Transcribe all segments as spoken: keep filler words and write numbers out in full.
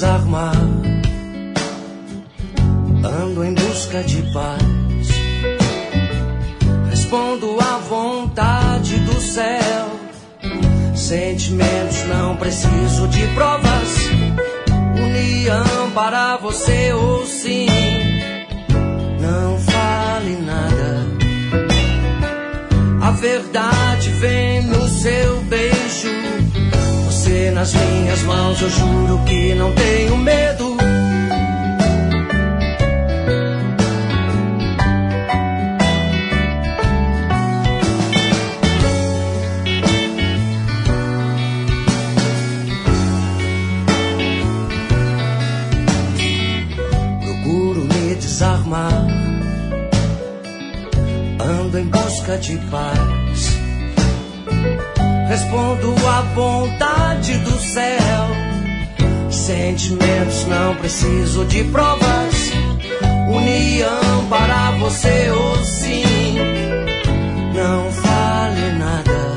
desarmar. Ando em busca de paz, respondo à vontade do céu. Sentimentos, não preciso de provas. União para você ou sim. Não fale nada. A verdade vem no seu beijo. Você nas minhas mãos, eu juro que não tenho medo. Desarmar. Ando em busca de paz, respondo à vontade do céu. Sentimentos, não preciso de provas. União para você ou sim. Não fale nada.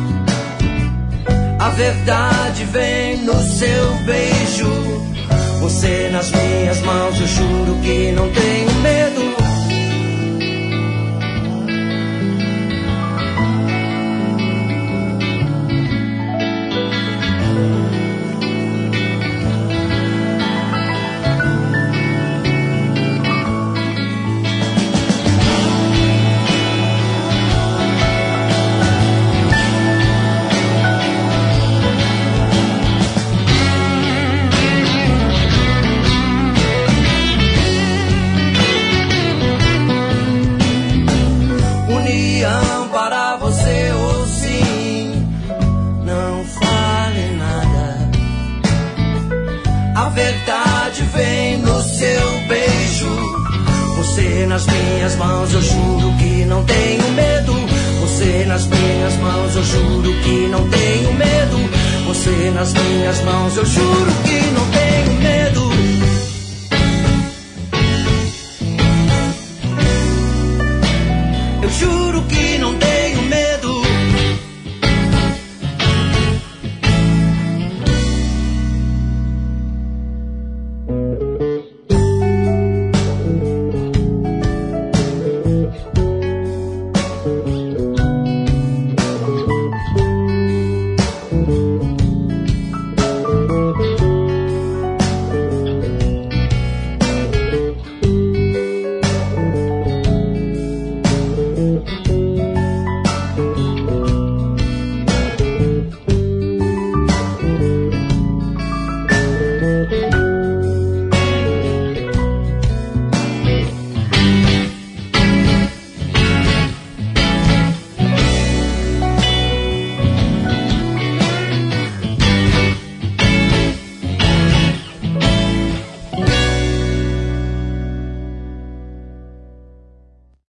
A verdade vem no seu beijo. Você nas minhas mãos, eu juro que não tenho medo. Para você ou sim. Não fale nada. A verdade vem no seu beijo. Você nas minhas mãos, eu juro que não tenho medo. Você nas minhas mãos, eu juro que não tenho medo. Você nas minhas mãos, eu juro que não tenho medo.